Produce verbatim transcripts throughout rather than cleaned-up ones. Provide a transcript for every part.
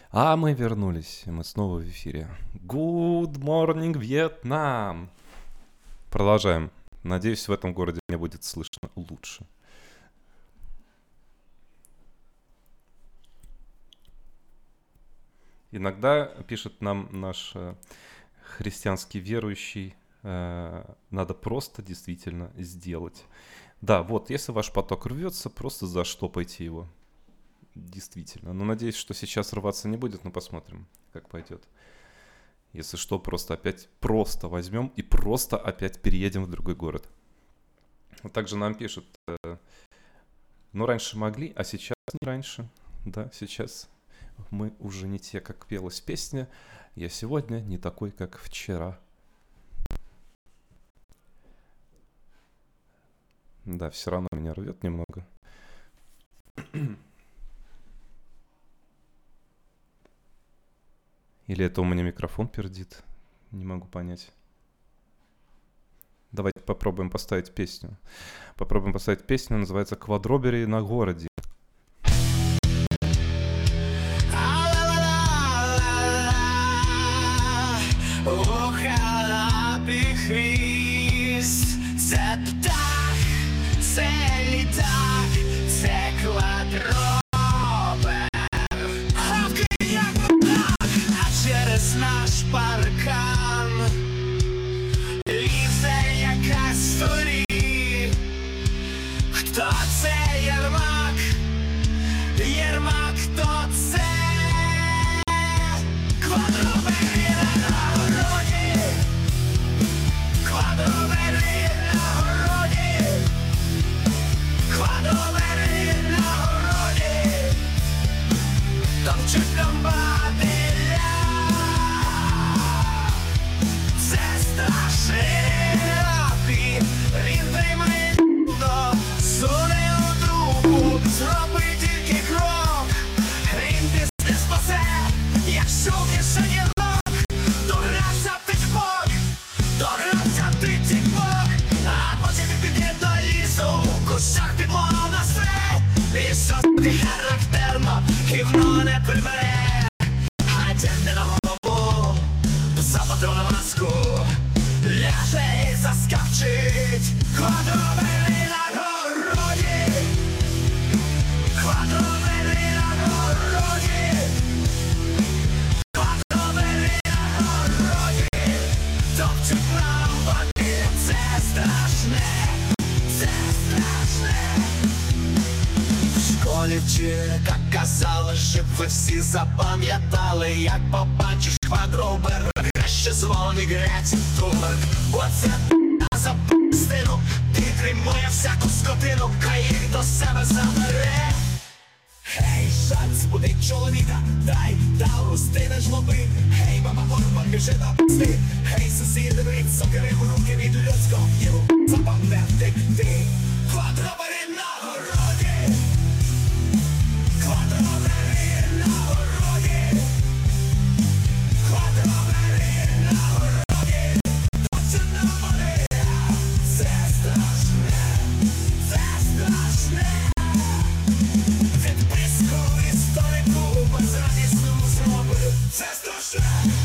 А мы вернулись, мы снова в эфире. Good morning, Вьетнам! Продолжаем. Надеюсь, в этом городе мне будет слышно лучше. Иногда пишет нам наш э, христианский верующий, э, надо просто действительно сделать. Да, вот, если ваш поток рвется, просто заштопайте его. Действительно. Но надеюсь, что сейчас рваться не будет, но посмотрим, как пойдет. Если что, просто опять просто возьмем и просто опять переедем в другой город. Также нам пишут, э, ну раньше могли, а сейчас не раньше. Да, сейчас мы уже не те, как пелась песня. Я сегодня не такой, как вчера. Да, все равно меня рвет немного. Или это у меня микрофон пердит? Не могу понять. Давайте попробуем поставить песню. Попробуем поставить песню, называется «Квадробери на городе». Це так, це літак, це квадробер. Хавки як вода, а через наш паркан лізе якась сторі. Хто це Єрмак? Єрмак, хто це? Квадробери на городі. Квадробери на городі. Квадробери на городі. Топчуть комбатиля. Це страшний напій. Він тримає до суне у трубу. Зроби тільки крок. Він десь не спасе. Якщо в кишені лок, то грався ти чпок. То грався ти тік-бок. А потім він піде до лісу. В кущах підлога на свет. І що тобі характерно, гівно не прибере. А тягне на голову за патрона маску. Ляже і заскавчить. Квадробери на городі. Квадробери на городі. Квадробери на городі. Топчуть нам боки. Це страшне. Це страшне. В школі вчителька казала, щоб ви всі запам'ятали, як побачиш квадробер, краще дзвони грець турок. Оце п***а за п***стину, підтримує всяку скотину, хай їх до себе забере. Гей, жаль, збудить чоловіка, дай Таурус, ти не жлоби. Гей, мама, порба, біжи до псти. Гей, сусіди, беріть сокири у руки від людського гніву. Запам'яти ти, квадробери на городі. Квадробери на городі. Квадробери на городі. Точно на море. Це страшне. Це страшне. Від писку історику безрадісну зробив. Це страшне.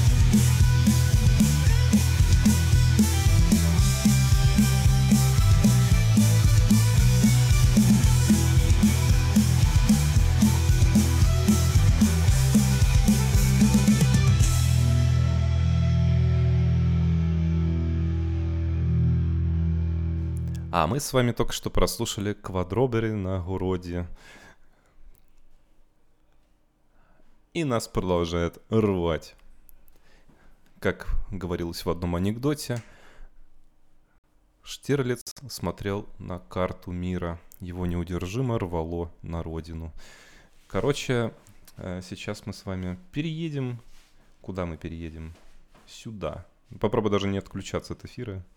А мы с вами только что прослушали «Квадробери на городе». И нас продолжает рвать. Как говорилось в одном анекдоте, Штирлиц смотрел на карту мира. Его неудержимо рвало на родину. Короче, сейчас мы с вами переедем. Куда мы переедем? Сюда. Попробуй даже не отключаться от эфира.